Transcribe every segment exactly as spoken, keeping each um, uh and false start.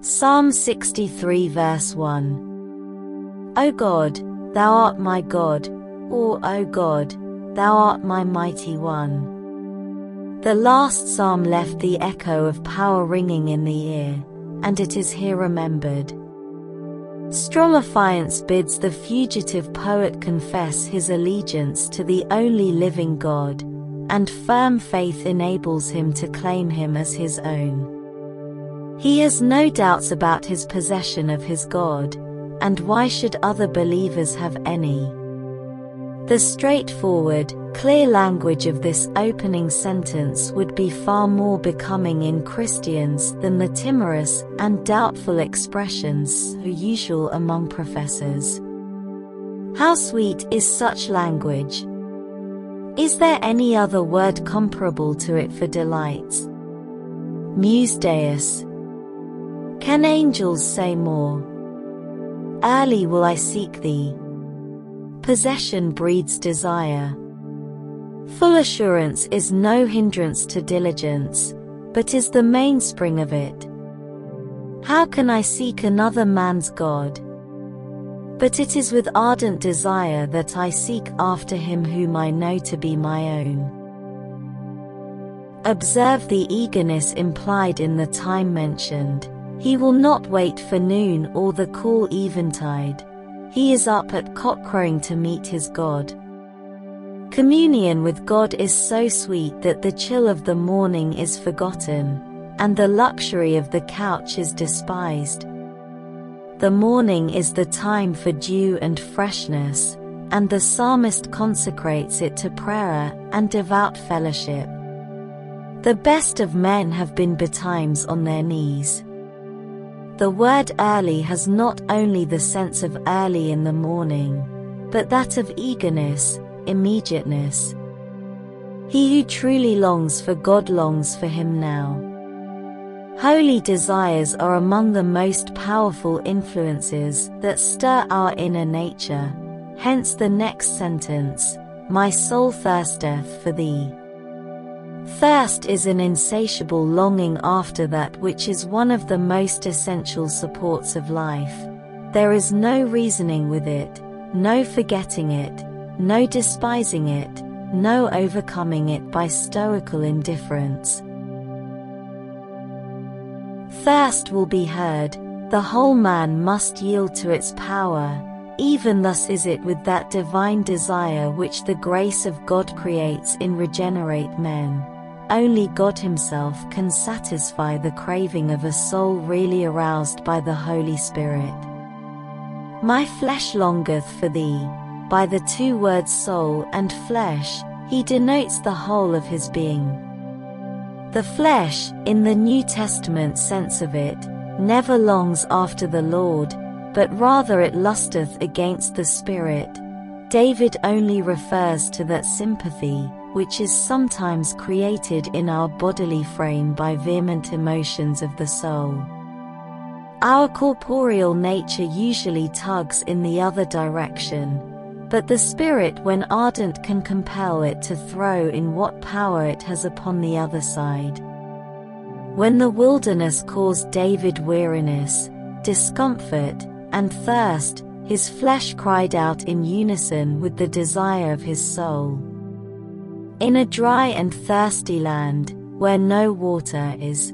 Psalm sixty-three verse one. O God, Thou art my God, or O God, Thou art my mighty one. The last psalm left the echo of power ringing in the ear, and it is here remembered. Strong affiance bids the fugitive poet confess his allegiance to the only living God, and firm faith enables him to claim him as his own. He has no doubts about his possession of his God, and why should other believers have any? The straightforward, clear language of this opening sentence would be far more becoming in Christians than the timorous and doubtful expressions so usual among professors. How sweet is such language! Is there any other word comparable to it for delights? Muse Deus. Can angels say more? Early will I seek thee. Possession breeds desire. Full assurance is no hindrance to diligence, but is the mainspring of it. How can I seek another man's God? But it is with ardent desire that I seek after him whom I know to be my own. Observe the eagerness implied in the time mentioned. He will not wait for noon or the cool eventide. He is up at cock-crowing to meet his God. Communion with God is so sweet that the chill of the morning is forgotten, and the luxury of the couch is despised. The morning is the time for dew and freshness, and the psalmist consecrates it to prayer and devout fellowship. The best of men have been betimes on their knees. The word early has not only the sense of early in the morning, but that of eagerness, immediateness. He who truly longs for God longs for him now. Holy desires are among the most powerful influences that stir our inner nature, hence the next sentence, my soul thirsteth for thee. Thirst is an insatiable longing after that which is one of the most essential supports of life. There is no reasoning with it, no forgetting it, no despising it, no overcoming it by stoical indifference. Thirst will be heard, the whole man must yield to its power. Even thus is it with that divine desire which the grace of God creates in regenerate men. Only God himself can satisfy the craving of a soul really aroused by the Holy Spirit. My flesh longeth for thee. By the two words soul and flesh, he denotes the whole of his being. The flesh, in the New Testament sense of it, never longs after the Lord, but rather it lusteth against the Spirit. David only refers to that sympathy, which is sometimes created in our bodily frame by vehement emotions of the soul. Our corporeal nature usually tugs in the other direction, but the Spirit when ardent can compel it to throw in what power it has upon the other side. When the wilderness caused David weariness, discomfort, and thirst, his flesh cried out in unison with the desire of his soul. In a dry and thirsty land, where no water is,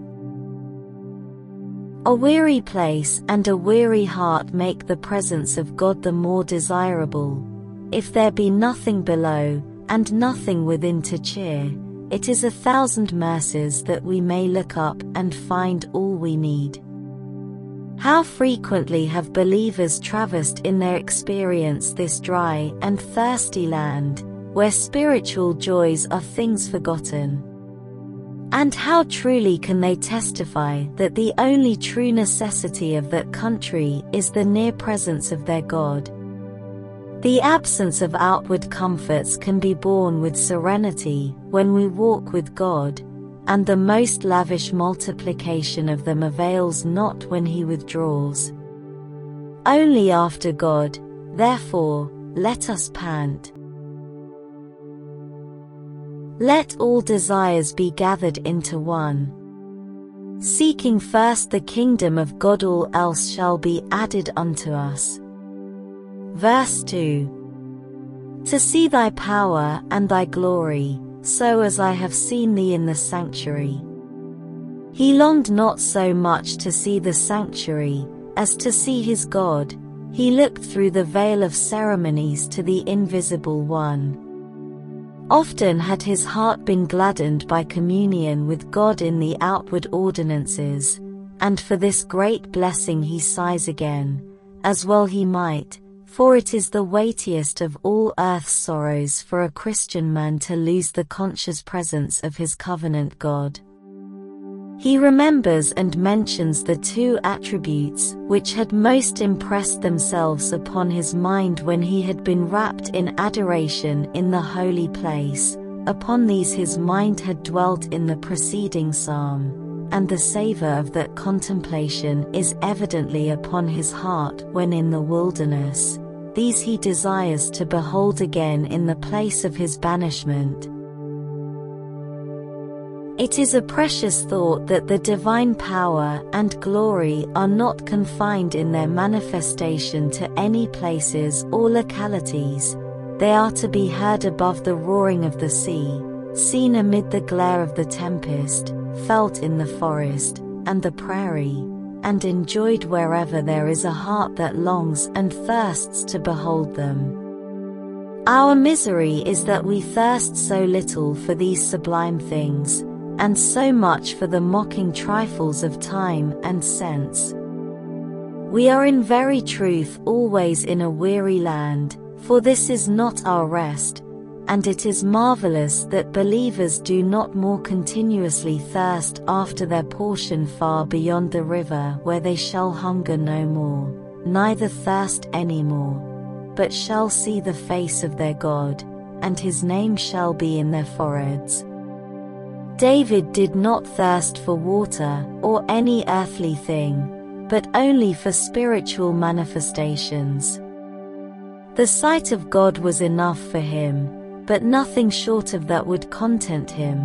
a weary place and a weary heart make the presence of God the more desirable. If there be nothing below, and nothing within to cheer, it is a thousand mercies that we may look up and find all we need. How frequently have believers traversed in their experience this dry and thirsty land, where spiritual joys are things forgotten. And how truly can they testify that the only true necessity of that country is the near presence of their God. The absence of outward comforts can be borne with serenity when we walk with God, and the most lavish multiplication of them avails not when he withdraws. Only after God, therefore, let us pant. Let all desires be gathered into one. seeking first the kingdom of God, all else shall be added unto us. Verse two. To see thy power and thy glory, so as I have seen thee in the sanctuary. He longed not so much to see the sanctuary, as to see his God. He looked through the veil of ceremonies to the invisible one. Often had his heart been gladdened by communion with God in the outward ordinances, and for this great blessing he sighs again, as well he might, for it is the weightiest of all earth's sorrows for a Christian man to lose the conscious presence of his covenant God. He remembers and mentions the two attributes which had most impressed themselves upon his mind when he had been wrapped in adoration in the holy place. Upon these his mind had dwelt in the preceding psalm, and the savour of that contemplation is evidently upon his heart when in the wilderness. These he desires to behold again in the place of his banishment. It is a precious thought that the divine power and glory are not confined in their manifestation to any places or localities. They are to be heard above the roaring of the sea, seen amid the glare of the tempest, felt in the forest and the prairie, and enjoyed wherever there is a heart that longs and thirsts to behold them. Our misery is that we thirst so little for these sublime things, and so much for the mocking trifles of time and sense. We are in very truth always in a weary land, for this is not our rest, and it is marvelous that believers do not more continuously thirst after their portion far beyond the river, where they shall hunger no more, neither thirst any more, but shall see the face of their God, and his name shall be in their foreheads. David did not thirst for water or any earthly thing, but only for spiritual manifestations. The sight of God was enough for him, but nothing short of that would content him.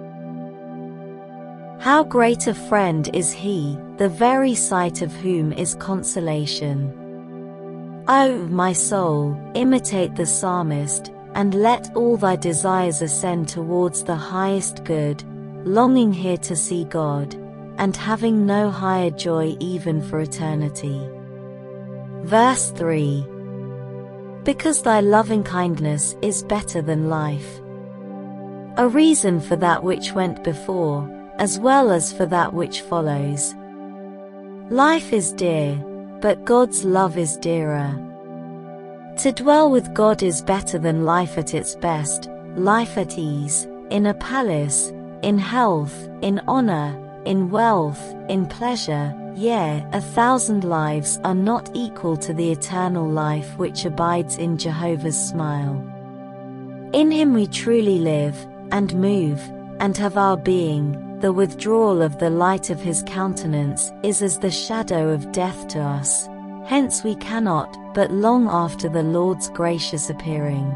How great a friend is he, the very sight of whom is consolation. O my soul, imitate the psalmist, and let all thy desires ascend towards the highest good, longing here to see God, and having no higher joy even for eternity. Verse three. Because thy loving kindness is better than life. A reason for that which went before, as well as for that which follows. Life is dear, but God's love is dearer. To dwell with God is better than life at its best, life at ease, in a palace, in health, in honor, in wealth, in pleasure, yea, a thousand lives are not equal to the eternal life which abides in Jehovah's smile. In him we truly live, and move, and have our being. The withdrawal of the light of his countenance is as the shadow of death to us. Hence we cannot but long after the Lord's gracious appearing.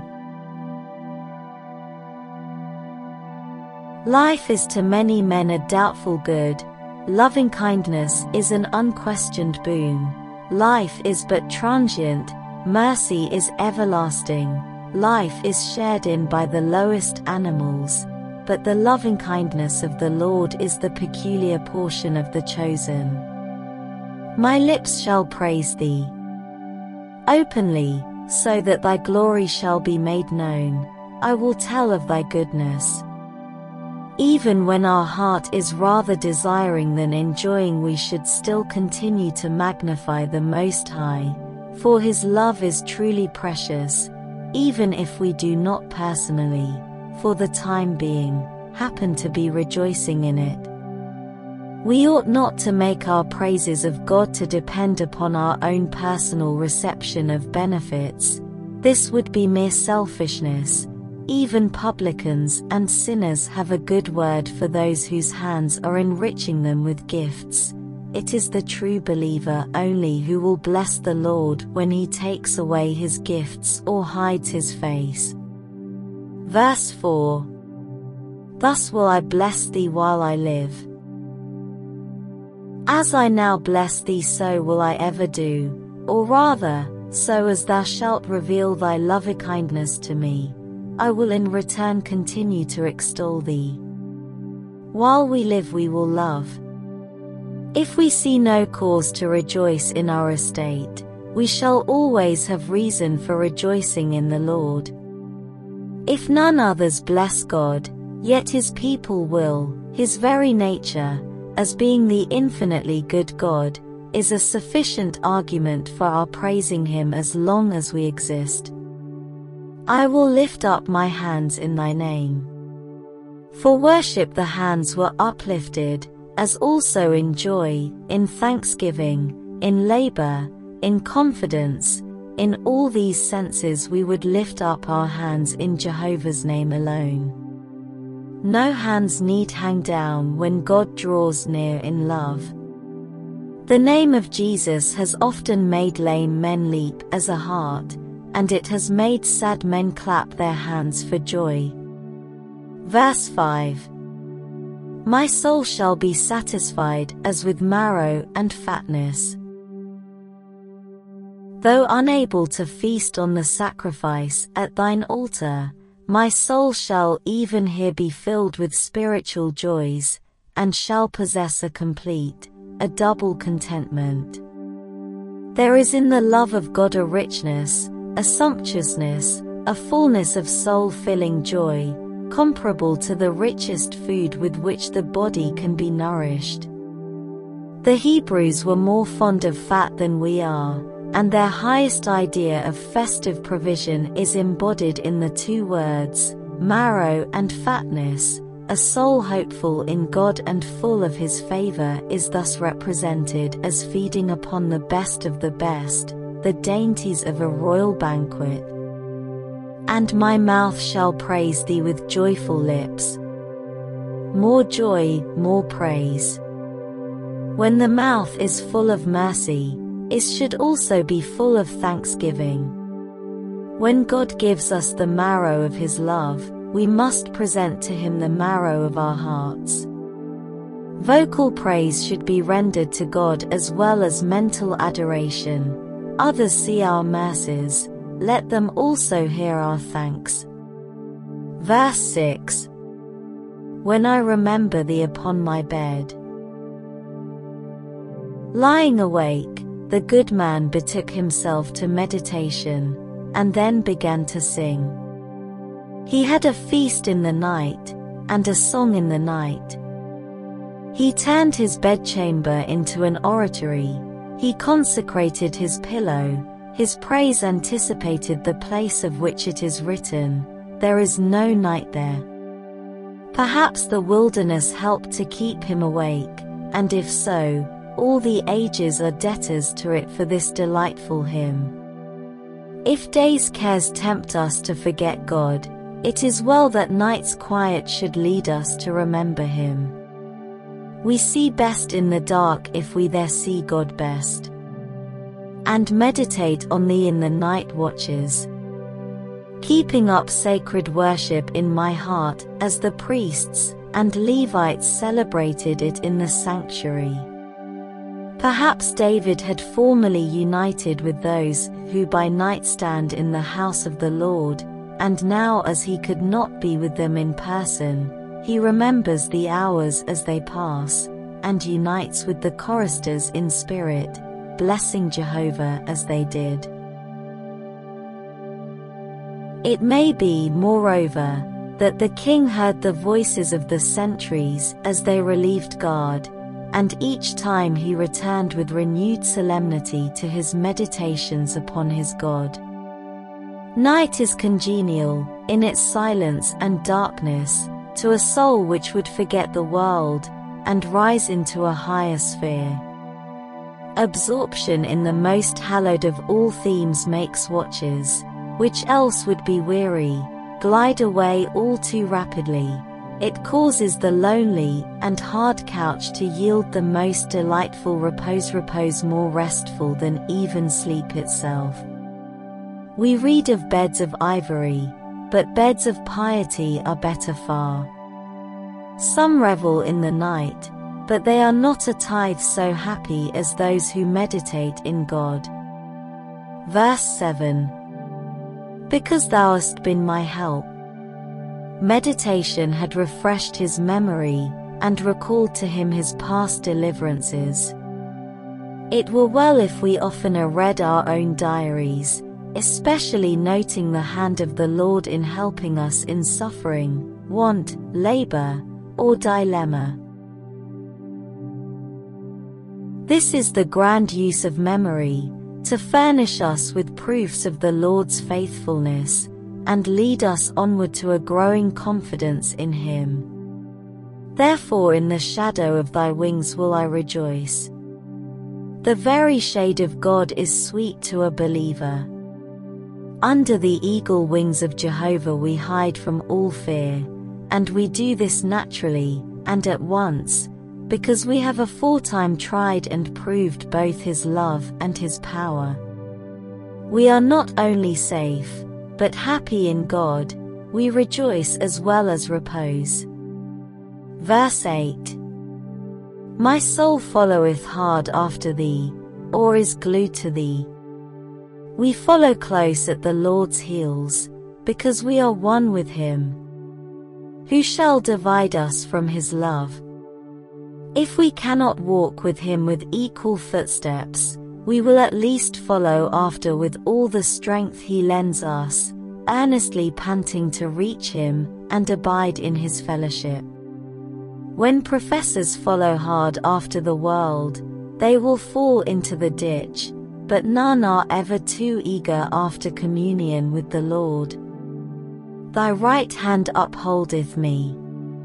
Life is to many men a doubtful good. Loving kindness is an unquestioned boon. Life is but transient, mercy is everlasting. Life is shared in by the lowest animals, but the loving kindness of the Lord is the peculiar portion of the chosen. My lips shall praise thee openly, so that thy glory shall be made known. I will tell of thy goodness. Even when our heart is rather desiring than enjoying, we should still continue to magnify the Most High, for his love is truly precious, even if we do not personally, for the time being, happen to be rejoicing in it. We ought not to make our praises of God to depend upon our own personal reception of benefits. This would be mere selfishness. Even publicans and sinners have a good word for those whose hands are enriching them with gifts. It is the true believer only who will bless the Lord when he takes away his gifts or hides his face. Verse four. Thus will I bless thee while I live. As I now bless thee, so will I ever do, or rather, so as thou shalt reveal thy loving-kindness to me, I will in return continue to extol thee. While we live we will love. If we see no cause to rejoice in our estate, we shall always have reason for rejoicing in the Lord. If none others bless God, yet his people will. His very nature, as being the infinitely good God, is a sufficient argument for our praising him as long as we exist. I will lift up my hands in thy name. For worship the hands were uplifted, as also in joy, in thanksgiving, in labor, in confidence. In all these senses we would lift up our hands in Jehovah's name alone. No hands need hang down when God draws near in love. The name of Jesus has often made lame men leap as a hart, and it has made sad men clap their hands for joy. Verse five. My soul shall be satisfied as with marrow and fatness. Though unable to feast on the sacrifice at thine altar, my soul shall even here be filled with spiritual joys, and shall possess a complete, a double contentment. There is in the love of God a richness, a sumptuousness, a fullness of soul-filling joy, comparable to the richest food with which the body can be nourished. The Hebrews were more fond of fat than we are, and their highest idea of festive provision is embodied in the two words, marrow and fatness. A soul hopeful in God and full of his favor is thus represented as feeding upon the best of the best, the dainties of a royal banquet. And my mouth shall praise thee with joyful lips. More joy, more praise. When the mouth is full of mercy, it should also be full of thanksgiving. When God gives us the marrow of his love, we must present to him the marrow of our hearts. Vocal praise should be rendered to God as well as mental adoration. Others see our mercies, let them also hear our thanks. Verse six. When I remember thee upon my bed. Lying awake, the good man betook himself to meditation, and then began to sing. He had a feast in the night, and a song in the night. He turned his bedchamber into an oratory, he consecrated his pillow, his praise anticipated the place of which it is written, there is no night there. Perhaps the wilderness helped to keep him awake, and if so, all the ages are debtors to it for this delightful hymn. If day's cares tempt us to forget God, it is well that night's quiet should lead us to remember him. We see best in the dark if we there see God best. And meditate on thee in the night watches. Keeping up sacred worship in my heart, as the priests and Levites celebrated it in the sanctuary. Perhaps David had formerly united with those who by night stand in the house of the Lord, and now as he could not be with them in person, he remembers the hours as they pass, and unites with the choristers in spirit, blessing Jehovah as they did. It may be, moreover, that the king heard the voices of the sentries as they relieved guard, and each time he returned with renewed solemnity to his meditations upon his God. Night is congenial, in its silence and darkness, to a soul which would forget the world, and rise into a higher sphere. Absorption in the most hallowed of all themes makes watches, which else would be weary, glide away all too rapidly. It causes the lonely and hard couch to yield the most delightful repose repose more restful than even sleep itself. We read of beds of ivory, but beds of piety are better far. Some revel in the night, but they are not a tithe so happy as those who meditate in God. Verse seven. Because thou hast been my help. Meditation had refreshed his memory, and recalled to him his past deliverances. It were well if we oftener read our own diaries, especially noting the hand of the Lord in helping us in suffering, want, labor, or dilemma. This is the grand use of memory, to furnish us with proofs of the Lord's faithfulness, and lead us onward to a growing confidence in Him. Therefore in the shadow of thy wings will I rejoice. The very shade of God is sweet to a believer. Under the eagle wings of Jehovah we hide from all fear, and we do this naturally, and at once, because we have aforetime tried and proved both His love and His power. We are not only safe, but happy in God, we rejoice as well as repose. Verse eight. My soul followeth hard after thee, or is glued to thee. We follow close at the Lord's heels, because we are one with Him. Who shall divide us from His love? If we cannot walk with Him with equal footsteps, we will at least follow after with all the strength He lends us, earnestly panting to reach Him, and abide in His fellowship. When professors follow hard after the world, they will fall into the ditch, but none are ever too eager after communion with the Lord. Thy right hand upholdeth me.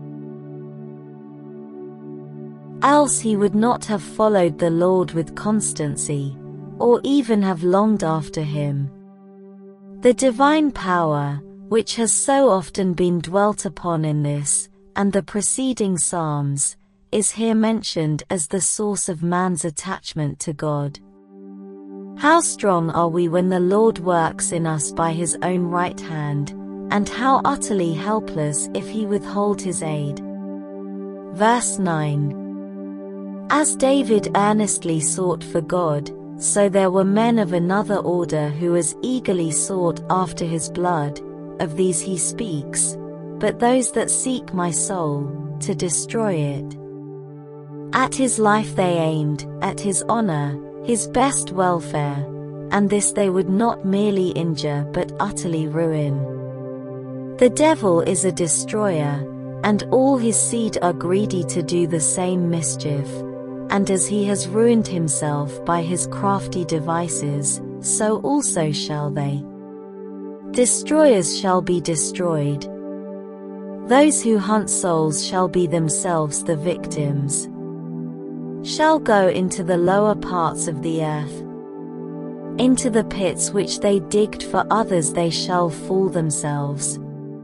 Else he would not have followed the Lord with constancy, or even have longed after Him. The divine power, which has so often been dwelt upon in this, and the preceding Psalms, is here mentioned as the source of man's attachment to God. How strong are we when the Lord works in us by His own right hand, and how utterly helpless if He withhold His aid. Verse nine. As David earnestly sought for God, so there were men of another order who as eagerly sought after His blood, of these he speaks, but those that seek my soul, to destroy it. At His life they aimed, at His honor, His best welfare, and this they would not merely injure but utterly ruin. The devil is a destroyer, and all his seed are greedy to do the same mischief, and as he has ruined himself by his crafty devices, so also shall they. Destroyers shall be destroyed. Those who hunt souls shall be themselves the victims. Shall go into the lower parts of the earth. Into the pits which they digged for others they shall fall themselves.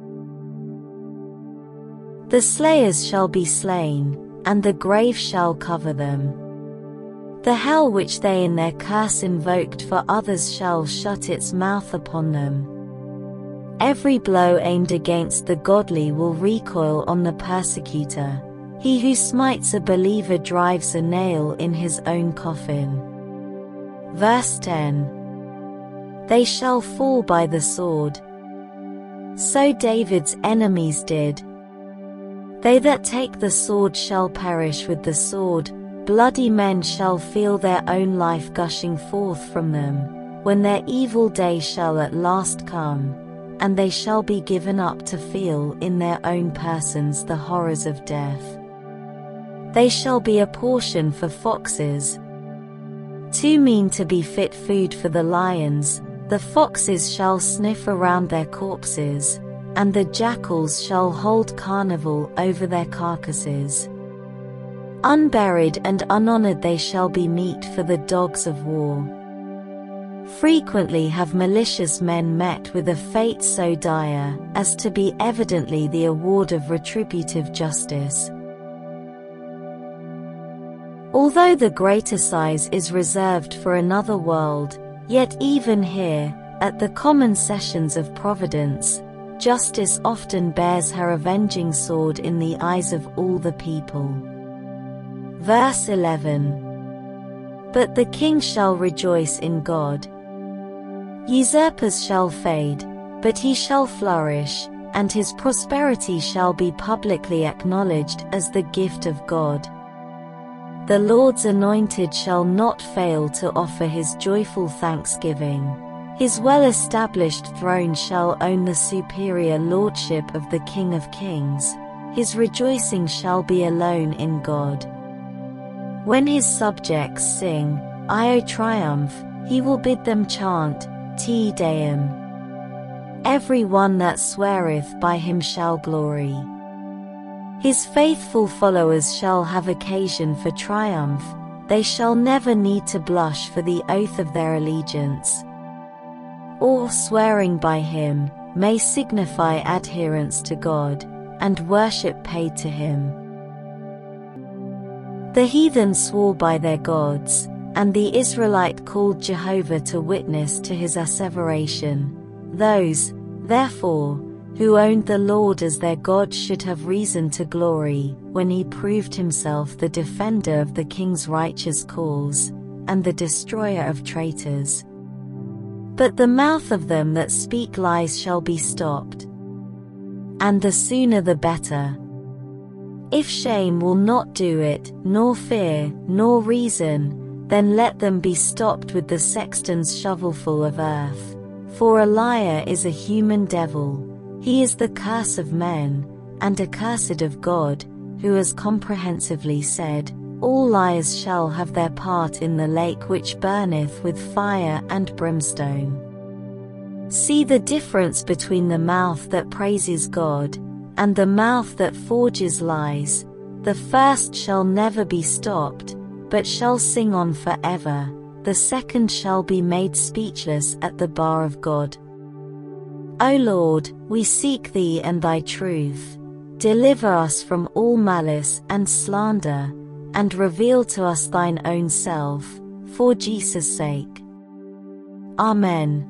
The slayers shall be slain, and the grave shall cover them. The hell which they in their curse invoked for others shall shut its mouth upon them. Every blow aimed against the godly will recoil on the persecutor. He who smites a believer drives a nail in his own coffin. Verse ten. They shall fall by the sword. So David's enemies did. They that take the sword shall perish with the sword, bloody men shall feel their own life gushing forth from them, when their evil day shall at last come, and they shall be given up to feel in their own persons the horrors of death. They shall be a portion for foxes. Too mean to be fit food for the lions, the foxes shall sniff around their corpses, and the jackals shall hold carnival over their carcasses. Unburied and unhonored they shall be meat for the dogs of war. Frequently have malicious men met with a fate so dire as to be evidently the award of retributive justice. Although the greater size is reserved for another world, yet even here, at the common sessions of Providence, justice often bears her avenging sword in the eyes of all the people. Verse eleven. But the king shall rejoice in God. Usurpers shall fade, but he shall flourish, and his prosperity shall be publicly acknowledged as the gift of God. The Lord's anointed shall not fail to offer his joyful thanksgiving. His well-established throne shall own the superior lordship of the King of Kings. His rejoicing shall be alone in God. When his subjects sing, Io triumph, he will bid them chant, Te Deum. Every one that sweareth by him shall glory. His faithful followers shall have occasion for triumph, they shall never need to blush for the oath of their allegiance. All swearing by him may signify adherence to God, and worship paid to him. The heathen swore by their gods, and the Israelite called Jehovah to witness to his asseveration. Those, therefore, who owned the Lord as their God should have reason to glory, when he proved himself the defender of the king's righteous cause, and the destroyer of traitors. But the mouth of them that speak lies shall be stopped. And the sooner the better. If shame will not do it, nor fear, nor reason, then let them be stopped with the sexton's shovelful of earth. For a liar is a human devil, he is the curse of men, and accursed of God, who has comprehensively said, All liars shall have their part in the lake which burneth with fire and brimstone. See the difference between the mouth that praises God, and the mouth that forges lies. The first shall never be stopped, but shall sing on forever. The second shall be made speechless at the bar of God. O Lord, we seek thee and thy truth. Deliver us from all malice and slander, and reveal to us thine own self, for Jesus' sake. Amen.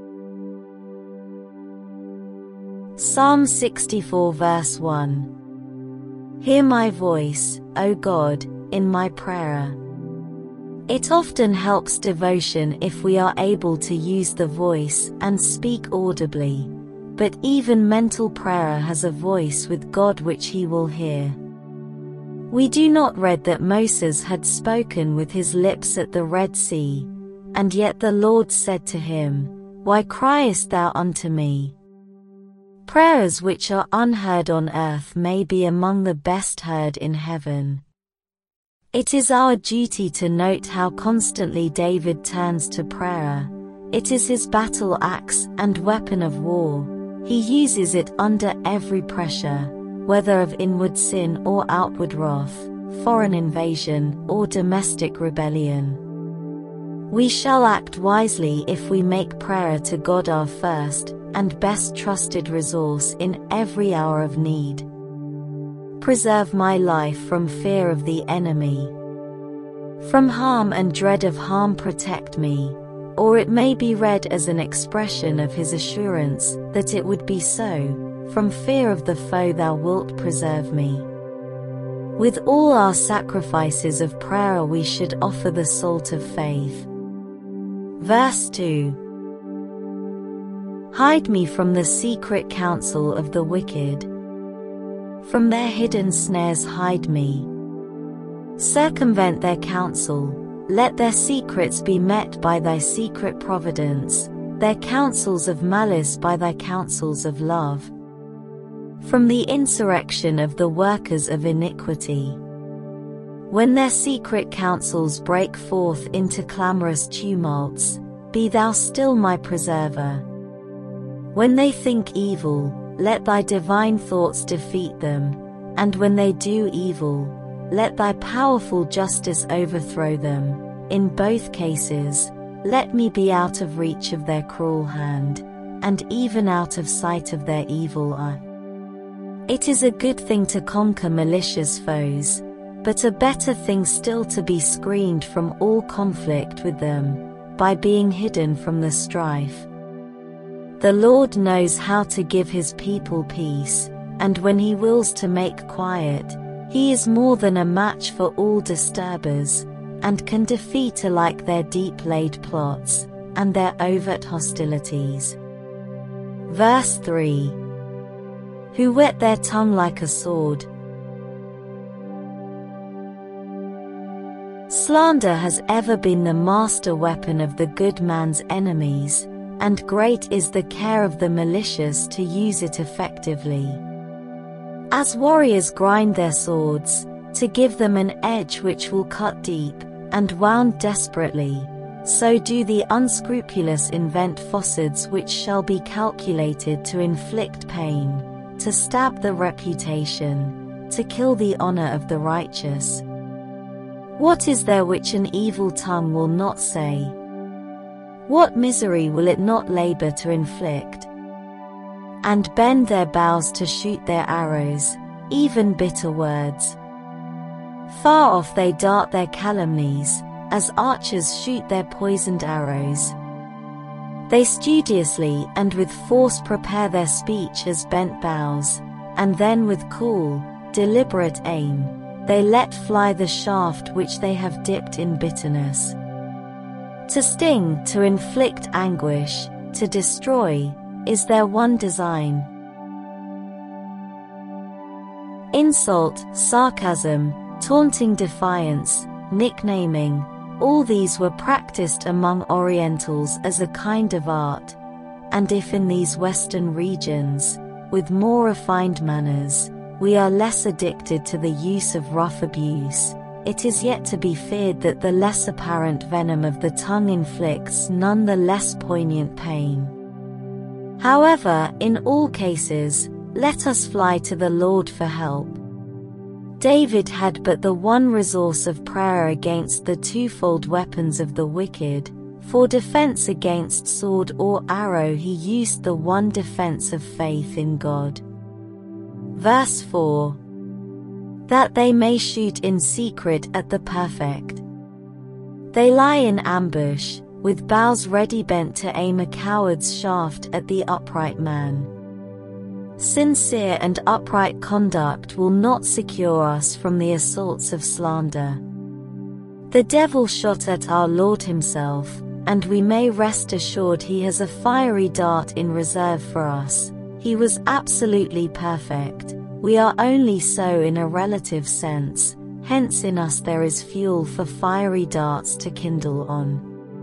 Psalm sixty-four verse one. Hear my voice, O God, in my prayer. It often helps devotion if we are able to use the voice and speak audibly, but even mental prayer has a voice with God which he will hear. We do not read that Moses had spoken with his lips at the Red Sea, and yet the Lord said to him, Why criest thou unto me? Prayers which are unheard on earth may be among the best heard in heaven. It is our duty to note how constantly David turns to prayer. It is his battle axe and weapon of war. He uses it under every pressure, whether of inward sin or outward wrath, foreign invasion or domestic rebellion. We shall act wisely if we make prayer to God our first and best trusted resource in every hour of need. Preserve my life from fear of the enemy. From harm and dread of harm protect me, or it may be read as an expression of his assurance that it would be so, from fear of the foe thou wilt preserve me. With all our sacrifices of prayer we should offer the salt of faith. Verse two. Hide me from the secret counsel of the wicked. From their hidden snares hide me. Circumvent their counsel, let their secrets be met by thy secret providence, their counsels of malice by thy counsels of love. From the insurrection of the workers of iniquity. When their secret counsels break forth into clamorous tumults, be thou still my preserver. When they think evil, let thy divine thoughts defeat them, and when they do evil, let thy powerful justice overthrow them. In both cases, let me be out of reach of their cruel hand, and even out of sight of their evil eye. It is a good thing to conquer malicious foes, but a better thing still to be screened from all conflict with them, by being hidden from the strife. The Lord knows how to give his people peace, and when he wills to make quiet, He is more than a match for all disturbers, and can defeat alike their deep-laid plots, and their overt hostilities. Verse three. Who whet their tongue like a sword. Slander has ever been the master weapon of the good man's enemies, and great is the care of the malicious to use it effectively. As warriors grind their swords, to give them an edge which will cut deep, and wound desperately, so do the unscrupulous invent falsehoods which shall be calculated to inflict pain, to stab the reputation, to kill the honor of the righteous. What is there which an evil tongue will not say? What misery will it not labor to inflict? And bend their bows to shoot their arrows, even bitter words. Far off they dart their calumnies, as archers shoot their poisoned arrows. They studiously and with force prepare their speech as bent bows, and then with cool, deliberate aim, they let fly the shaft which they have dipped in bitterness. To sting, to inflict anguish, to destroy, is their one design. Insult, sarcasm, taunting defiance, nicknaming, all these were practiced among Orientals as a kind of art, and if in these Western regions, with more refined manners, we are less addicted to the use of rough abuse, it is yet to be feared that the less apparent venom of the tongue inflicts none the less poignant pain. However, in all cases, let us fly to the Lord for help. David had but the one resource of prayer against the twofold weapons of the wicked. For defense against sword or arrow he used the one defense of faith in God. Verse four. That they may shoot in secret at the perfect. They lie in ambush, with bows ready bent to aim a coward's shaft at the upright man. Sincere and upright conduct will not secure us from the assaults of slander. The devil shot at our Lord himself, and we may rest assured he has a fiery dart in reserve for us. He was absolutely perfect. We are only so in a relative sense, hence in us there is fuel for fiery darts to kindle on.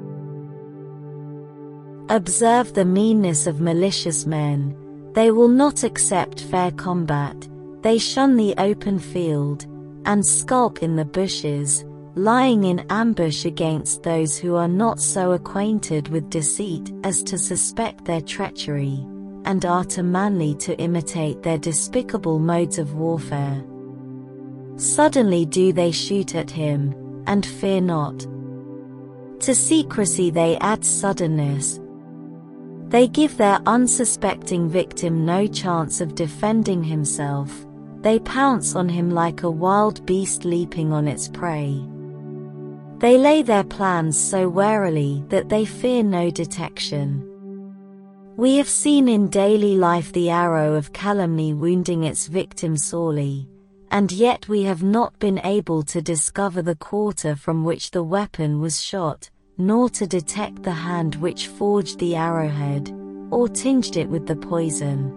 Observe the meanness of malicious men. They will not accept fair combat, they shun the open field, and skulk in the bushes, lying in ambush against those who are not so acquainted with deceit as to suspect their treachery, and are too manly to imitate their despicable modes of warfare. Suddenly do they shoot at him, and fear not. To secrecy they add suddenness. They give their unsuspecting victim no chance of defending himself. They pounce on him like a wild beast leaping on its prey. They lay their plans so warily that they fear no detection. We have seen in daily life the arrow of calumny wounding its victim sorely, and yet we have not been able to discover the quarter from which the weapon was shot, nor to detect the hand which forged the arrowhead, or tinged it with the poison.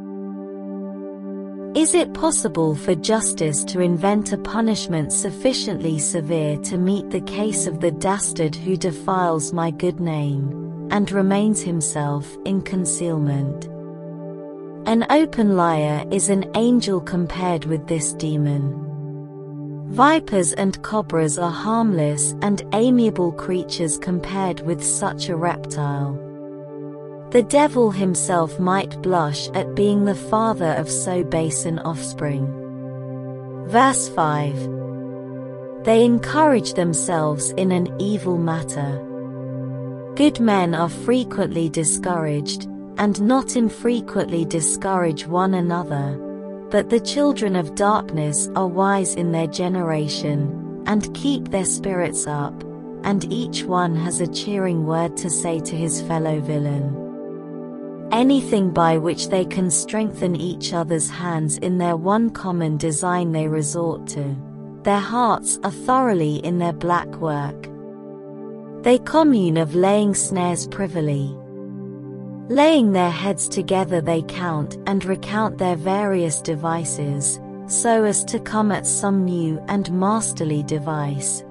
Is it possible for justice to invent a punishment sufficiently severe to meet the case of the dastard who defiles my good name, and remains himself in concealment? An open liar is an angel compared with this demon. Vipers and cobras are harmless and amiable creatures compared with such a reptile. The devil himself might blush at being the father of so base an offspring. Verse five. They encourage themselves in an evil matter. Good men are frequently discouraged, and not infrequently discourage one another. But the children of darkness are wise in their generation, and keep their spirits up, and each one has a cheering word to say to his fellow villain. anything by which they can strengthen each other's hands in their one common design they resort to. Their hearts are thoroughly in their black work. They commune of laying snares privily. Laying their heads together they count and recount their various devices, so as to come at some new and masterly device.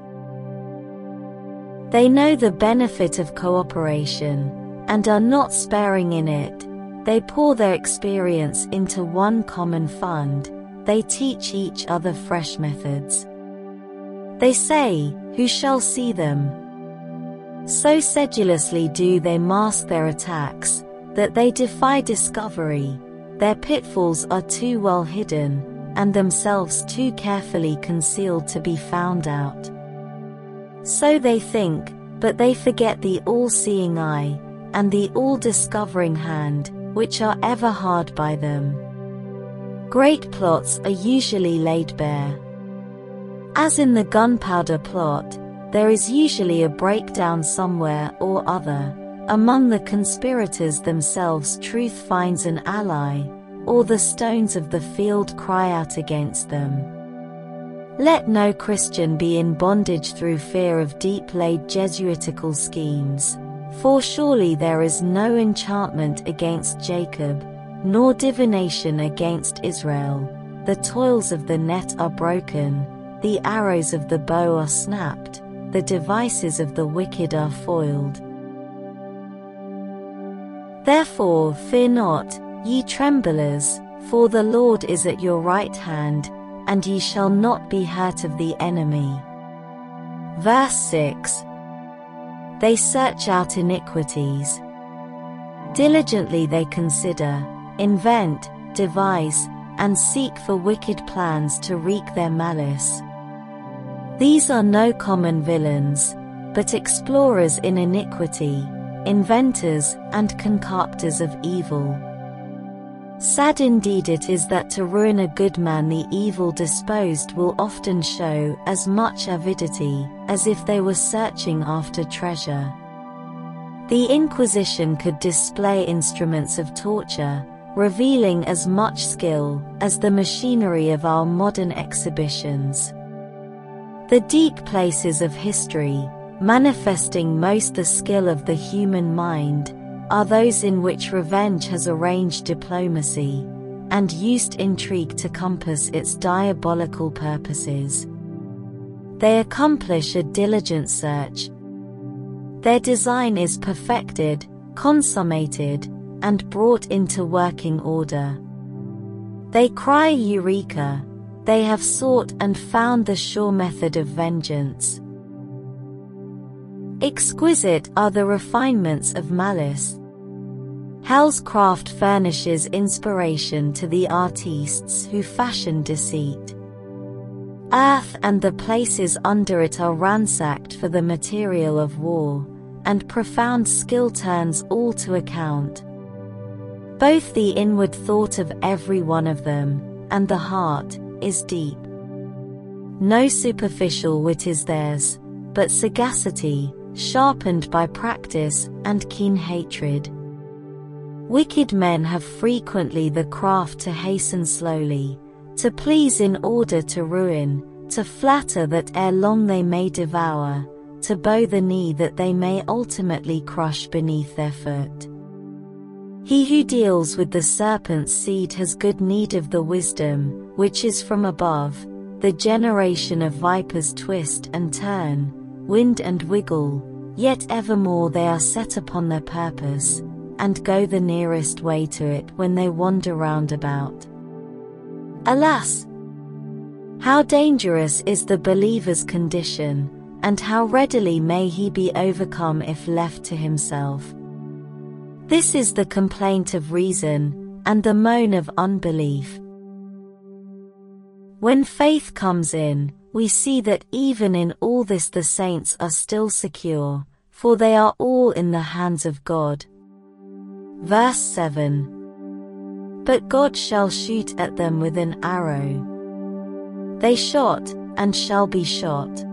They know the benefit of cooperation, and are not sparing in it. They pour their experience into one common fund. They teach each other fresh methods. They say, "Who shall see them?" So sedulously do they mask their attacks, that they defy discovery. Their pitfalls are too well hidden, and themselves too carefully concealed to be found out. So they think, but they forget the all-seeing eye, and the all-discovering hand, which are ever hard by them. Great plots are usually laid bare. As in the gunpowder plot, there is usually a breakdown somewhere or other. Among the conspirators themselves truth finds an ally, or the stones of the field cry out against them. Let no Christian be in bondage through fear of deep-laid Jesuitical schemes, for surely there is no enchantment against Jacob, nor divination against Israel. The toils of the net are broken, the arrows of the bow are snapped, the devices of the wicked are foiled. Therefore fear not, ye tremblers, for the Lord is at your right hand, and ye shall not be hurt of the enemy. Verse six. They search out iniquities. Diligently they consider, invent, devise, and seek for wicked plans to wreak their malice. These are no common villains, but explorers in iniquity, inventors and concoctors of evil. Sad indeed it is that to ruin a good man the evil-disposed will often show as much avidity, as if they were searching after treasure. The Inquisition could display instruments of torture, revealing as much skill as the machinery of our modern exhibitions. The deep places of history, manifesting most the skill of the human mind, are those in which revenge has arranged diplomacy, and used intrigue to compass its diabolical purposes. They accomplish a diligent search. Their design is perfected, consummated, and brought into working order. They cry Eureka! They have sought and found the sure method of vengeance. Exquisite are the refinements of malice. Hell's craft furnishes inspiration to the artistes who fashion deceit. Earth and the places under it are ransacked for the material of war, and profound skill turns all to account. Both the inward thought of every one of them, and the heart, is deep. No superficial wit is theirs, but sagacity, sharpened by practice and keen hatred. Wicked men have frequently the craft to hasten slowly, to please in order to ruin, to flatter that ere long they may devour, to bow the knee that they may ultimately crush beneath their foot. He who deals with the serpent's seed has good need of the wisdom, which is from above. The generation of vipers twist and turn, wind and wiggle, yet evermore they are set upon their purpose, and go the nearest way to it when they wander round about. Alas! How dangerous is the believer's condition, and how readily may he be overcome if left to himself. This is the complaint of reason, and the moan of unbelief. When faith comes in, we see that even in all this the saints are still secure, for they are all in the hands of God. Verse seven. But God shall shoot at them with an arrow. They shot, and shall be shot.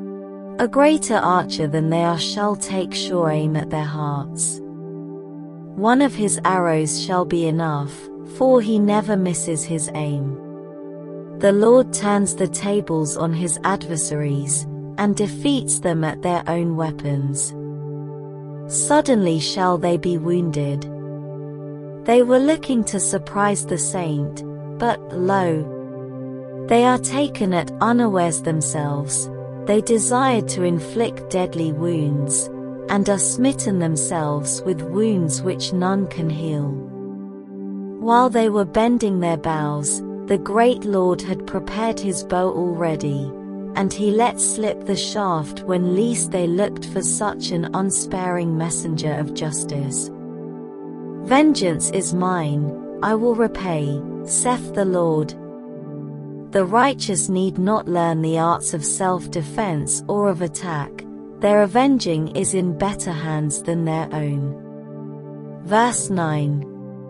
A greater archer than they are shall take sure aim at their hearts. One of his arrows shall be enough, for he never misses his aim. The Lord turns the tables on his adversaries, and defeats them at their own weapons. Suddenly shall they be wounded. They were looking to surprise the saint, but, lo, they are taken at unawares themselves. They desired to inflict deadly wounds, and are smitten themselves with wounds which none can heal. While they were bending their bows, the great Lord had prepared his bow already, and he let slip the shaft when least they looked for such an unsparing messenger of justice. Vengeance is mine, I will repay, saith the Lord. The righteous need not learn the arts of self-defense or of attack. Their avenging is in better hands than their own. Verse nine.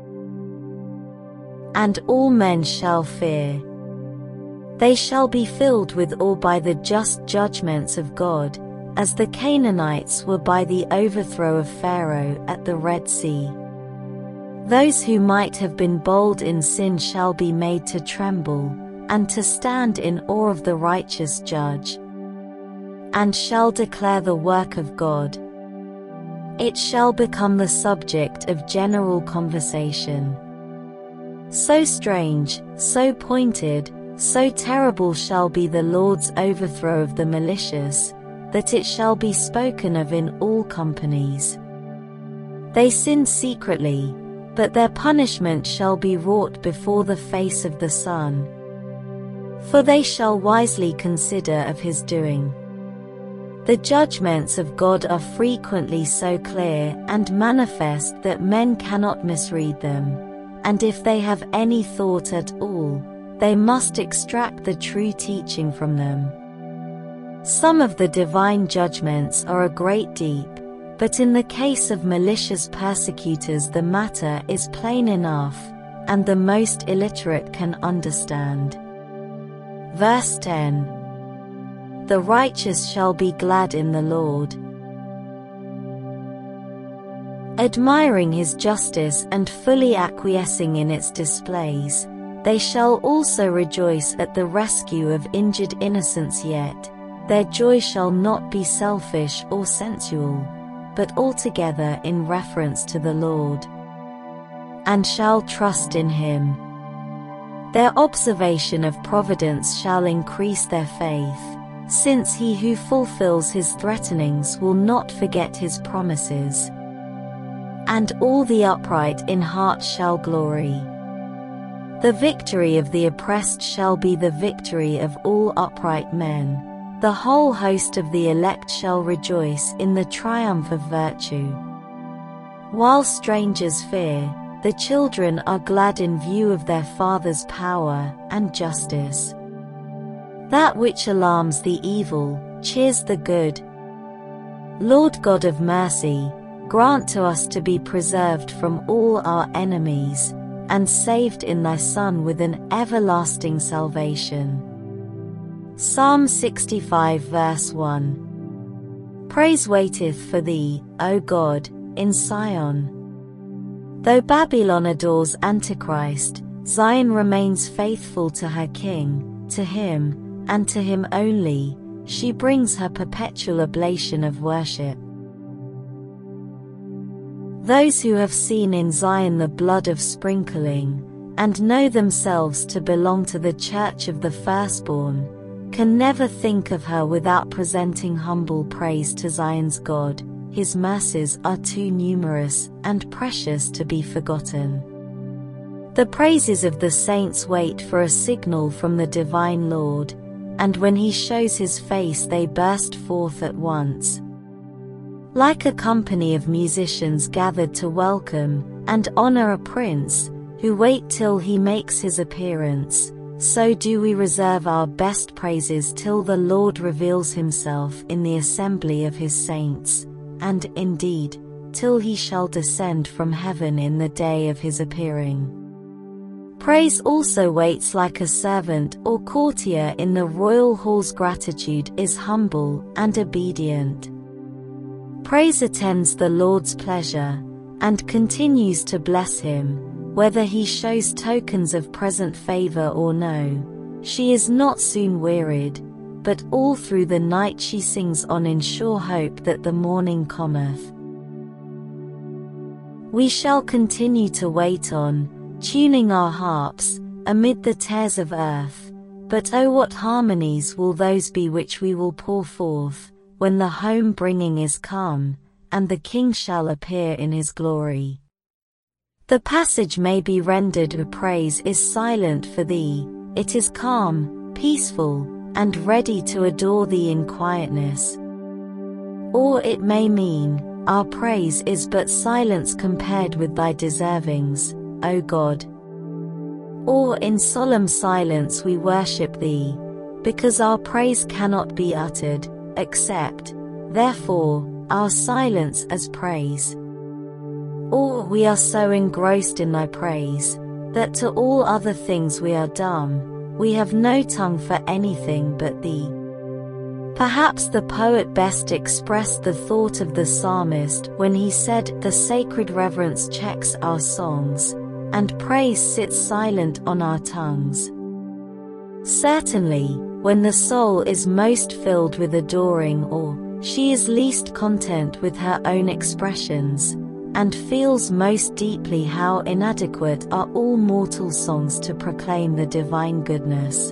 And all men shall fear. They shall be filled with awe by the just judgments of God, as the Canaanites were by the overthrow of Pharaoh at the Red Sea. Those who might have been bold in sin shall be made to tremble, and to stand in awe of the righteous judge, and shall declare the work of God. It shall become the subject of general conversation. So strange, so pointed, so terrible shall be the Lord's overthrow of the malicious, that it shall be spoken of in all companies. They sinned secretly, but their punishment shall be wrought before the face of the sun. For they shall wisely consider of his doing. The judgments of God are frequently so clear and manifest that men cannot misread them, and if they have any thought at all, they must extract the true teaching from them. Some of the divine judgments are a great deep, but in the case of malicious persecutors the matter is plain enough, and the most illiterate can understand. Verse ten. The righteous shall be glad in the Lord, admiring his justice and fully acquiescing in its displays. They shall also rejoice at the rescue of injured innocence, yet their joy shall not be selfish or sensual, but altogether in reference to the Lord, and shall trust in him. Their observation of providence shall increase their faith, since he who fulfills his threatenings will not forget his promises. And all the upright in heart shall glory. The victory of the oppressed shall be the victory of all upright men. The whole host of the elect shall rejoice in the triumph of virtue. While strangers fear, the children are glad in view of their Father's power and justice. That which alarms the evil cheers the good. Lord God of mercy, grant to us to be preserved from all our enemies, and saved in thy Son with an everlasting salvation. Psalm sixty-five verse one. Praise waiteth for thee, O God, in Sion. Though Babylon adores Antichrist, Zion remains faithful to her King, to him, and to him only, she brings her perpetual oblation of worship. Those who have seen in Zion the blood of sprinkling, and know themselves to belong to the church of the firstborn, can never think of her without presenting humble praise to Zion's God. His mercies are too numerous and precious to be forgotten. The praises of the saints wait for a signal from the divine Lord, and when he shows his face they burst forth at once. Like a company of musicians gathered to welcome and honor a prince, who wait till he makes his appearance, so do we reserve our best praises till the Lord reveals himself in the assembly of his saints, and, indeed, till he shall descend from heaven in the day of his appearing. Praise also waits like a servant or courtier in the royal hall's. Gratitude is humble and obedient. Praise attends the Lord's pleasure, and continues to bless him, whether he shows tokens of present favor or no. She is not soon wearied, but all through the night she sings on in sure hope that the morning cometh. We shall continue to wait on, tuning our harps, amid the tares of earth, but oh what harmonies will those be which we will pour forth, when the home-bringing is come, and the King shall appear in his glory. The passage may be rendered a praise is silent for thee, it is calm, peaceful, and ready to adore thee in quietness. Or it may mean, our praise is but silence compared with thy deservings, O God. Or in solemn silence we worship thee, because our praise cannot be uttered, except, therefore, our silence as praise. Or we are so engrossed in thy praise, that to all other things we are dumb, we have no tongue for anything but thee. Perhaps the poet best expressed the thought of the psalmist when he said, the sacred reverence checks our songs, and praise sits silent on our tongues. Certainly, when the soul is most filled with adoring awe, she is least content with her own expressions, and feels most deeply how inadequate are all mortal songs to proclaim the divine goodness.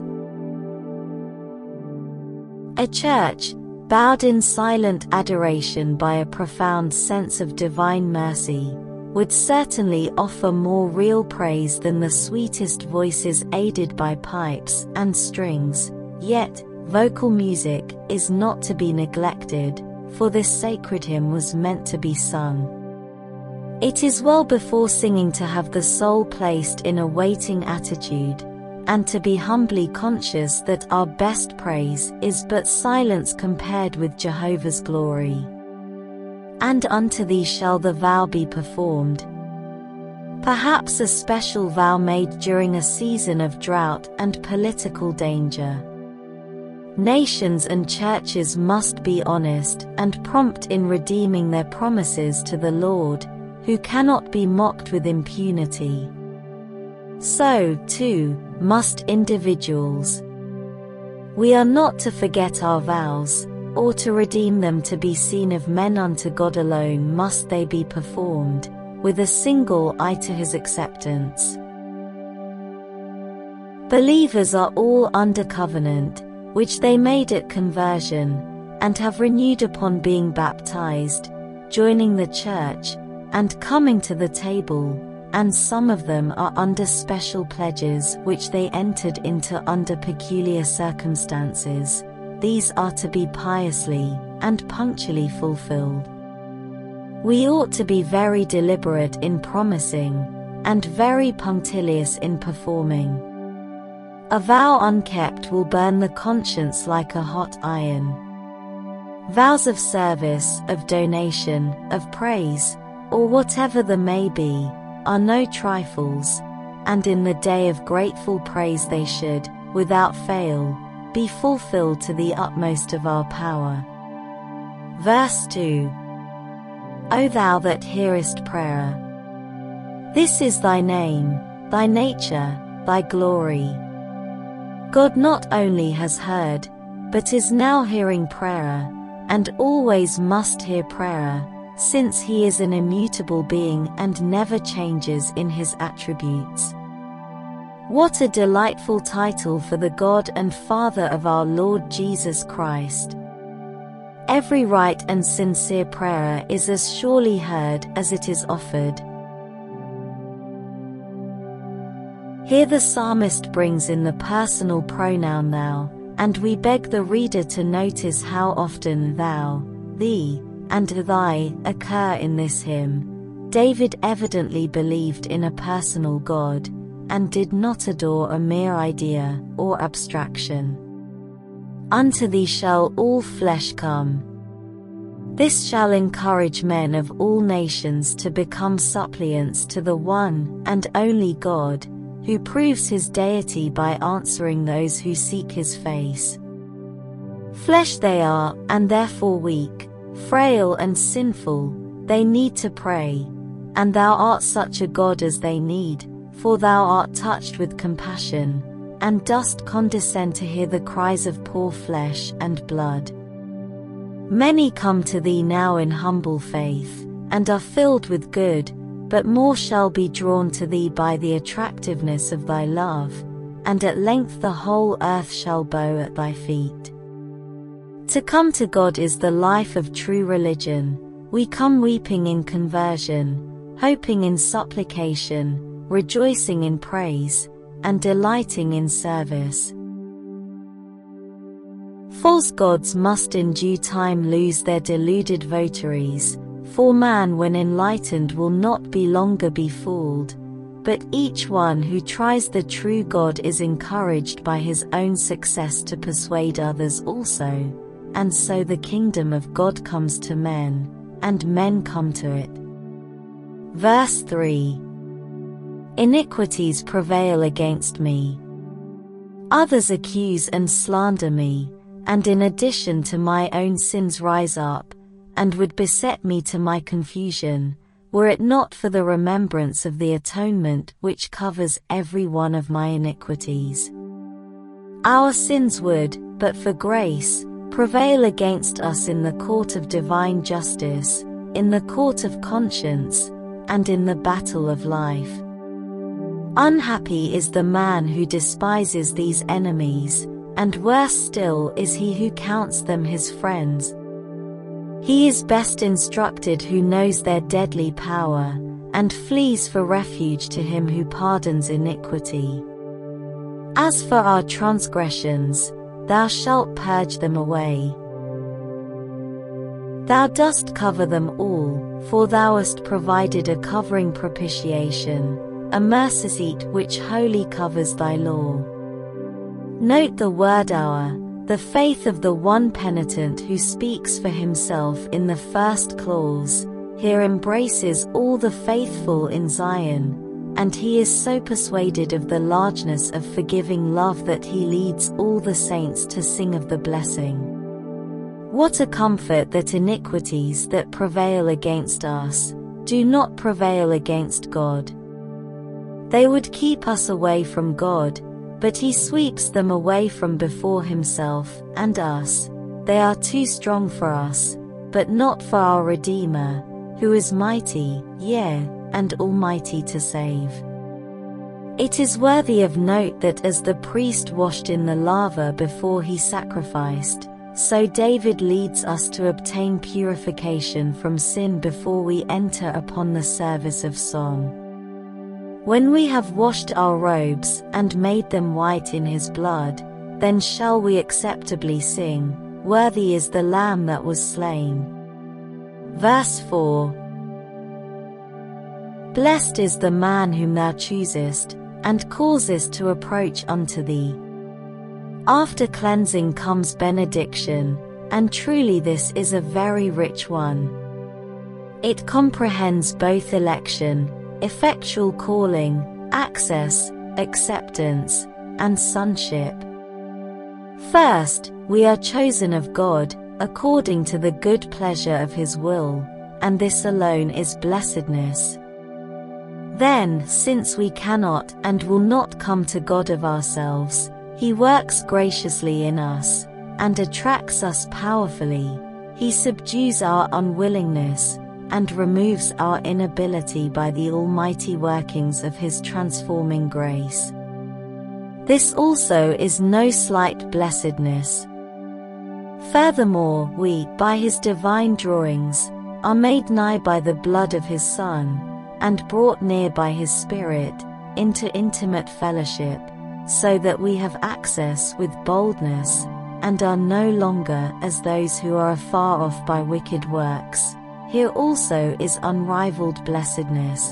A church, bowed in silent adoration by a profound sense of divine mercy, would certainly offer more real praise than the sweetest voices aided by pipes and strings, yet, vocal music is not to be neglected, for this sacred hymn was meant to be sung. It is well before singing to have the soul placed in a waiting attitude, and to be humbly conscious that our best praise is but silence compared with Jehovah's glory. And unto thee shall the vow be performed. Perhaps a special vow made during a season of drought and political danger. Nations and churches must be honest and prompt in redeeming their promises to the Lord, who cannot be mocked with impunity. So, too, must individuals. We are not to forget our vows, or to redeem them to be seen of men. Unto God alone must they be performed, with a single eye to his acceptance. Believers are all under covenant, which they made at conversion, and have renewed upon being baptized, joining the church, and coming to the table, and some of them are under special pledges which they entered into under peculiar circumstances. These are to be piously and punctually fulfilled. We ought to be very deliberate in promising, and very punctilious in performing. A vow unkept will burn the conscience like a hot iron. Vows of service, of donation, of praise, or whatever the may be, are no trifles, and in the day of grateful praise they should, without fail, be fulfilled to the utmost of our power. Verse two. O thou that hearest prayer. This is thy name, thy nature, thy glory. God not only has heard, but is now hearing prayer, and always must hear prayer, since he is an immutable being and never changes in his attributes. What a delightful title for the God and Father of our Lord Jesus Christ. Every right and sincere prayer is as surely heard as it is offered. Here the psalmist brings in the personal pronoun thou, and we beg the reader to notice how often thou, thee, and thy occur in this hymn. David evidently believed in a personal God, and did not adore a mere idea or abstraction. Unto thee shall all flesh come. This shall encourage men of all nations to become suppliants to the one and only God, who proves his deity by answering those who seek his face. Flesh they are, and therefore weak, frail and sinful, they need to pray, and thou art such a God as they need, for thou art touched with compassion, and dost condescend to hear the cries of poor flesh and blood. Many come to thee now in humble faith, and are filled with good, but more shall be drawn to thee by the attractiveness of thy love, and at length the whole earth shall bow at thy feet. To come to God is the life of true religion. We come weeping in conversion, hoping in supplication, rejoicing in praise, and delighting in service. False gods must in due time lose their deluded votaries, for man when enlightened will not be longer be fooled, but each one who tries the true God is encouraged by his own success to persuade others also, and so the kingdom of God comes to men, and men come to it. Verse three. Iniquities prevail against me. Others accuse and slander me, and in addition to my own sins rise up, and would beset me to my confusion, were it not for the remembrance of the atonement which covers every one of my iniquities. Our sins would, but for grace, prevail against us in the court of divine justice, in the court of conscience, and in the battle of life. Unhappy is the man who despises these enemies, and worse still is he who counts them his friends. He is best instructed who knows their deadly power, and flees for refuge to him who pardons iniquity. As for our transgressions, thou shalt purge them away. Thou dost cover them all, for thou hast provided a covering propitiation, a mercy seat which wholly covers thy law. Note the word our, the faith of the one penitent who speaks for himself in the first clause, here embraces all the faithful in Zion, and he is so persuaded of the largeness of forgiving love that he leads all the saints to sing of the blessing. What a comfort that iniquities that prevail against us do not prevail against God. They would keep us away from God, but he sweeps them away from before himself and us. They are too strong for us, but not for our Redeemer, who is mighty, yea, and almighty to save. It is worthy of note that as the priest washed in the laver before he sacrificed, so David leads us to obtain purification from sin before we enter upon the service of song. When we have washed our robes and made them white in his blood, then shall we acceptably sing, worthy is the Lamb that was slain. Verse four. Blessed is the man whom thou choosest, and causest to approach unto thee. After cleansing comes benediction, and truly this is a very rich one. It comprehends both election, effectual calling, access, acceptance, and sonship. First, we are chosen of God, according to the good pleasure of his will, and this alone is blessedness. Then, since we cannot and will not come to God of ourselves, he works graciously in us, and attracts us powerfully. He subdues our unwillingness, and removes our inability by the almighty workings of his transforming grace. This also is no slight blessedness. Furthermore, we, by his divine drawings, are made nigh by the blood of his Son, and brought near by his Spirit, into intimate fellowship, so that we have access with boldness, and are no longer as those who are afar off by wicked works. Here also is unrivaled blessedness.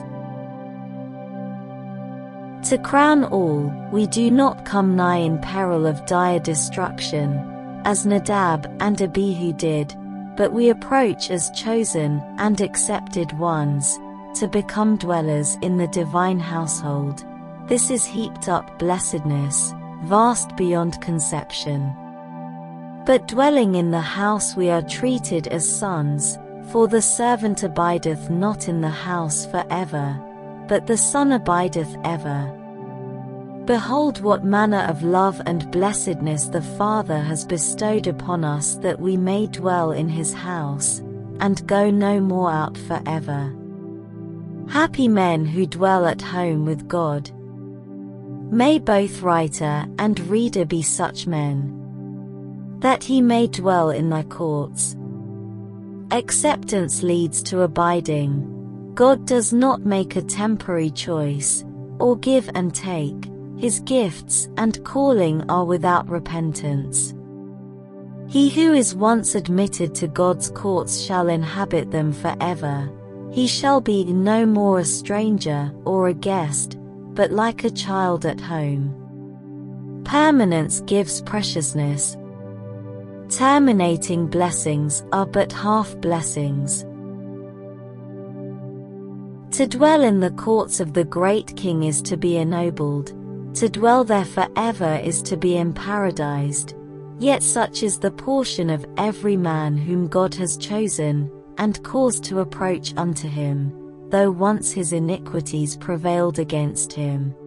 To crown all, we do not come nigh in peril of dire destruction, as Nadab and Abihu did, but we approach as chosen and accepted ones, to become dwellers in the divine household. This is heaped up blessedness, vast beyond conception. But dwelling in the house we are treated as sons, For the servant abideth not in the house for ever, but the Son abideth ever. Behold what manner of love and blessedness the Father has bestowed upon us, that we may dwell in his house, and go no more out forever. Happy men who dwell at home with God. May both writer and reader be such men, that he may dwell in thy courts. Acceptance leads to abiding. God does not make a temporary choice, or give and take. His gifts and calling are without repentance. He who is once admitted to God's courts shall inhabit them forever. He shall be no more a stranger or a guest, but like a child at home. Permanence gives preciousness. Terminating blessings are but half blessings. To dwell in the courts of the great King is to be ennobled. To dwell there forever is to be emparadized. Yet such is the portion of every man whom God has chosen, and caused to approach unto him, though once his iniquities prevailed against him.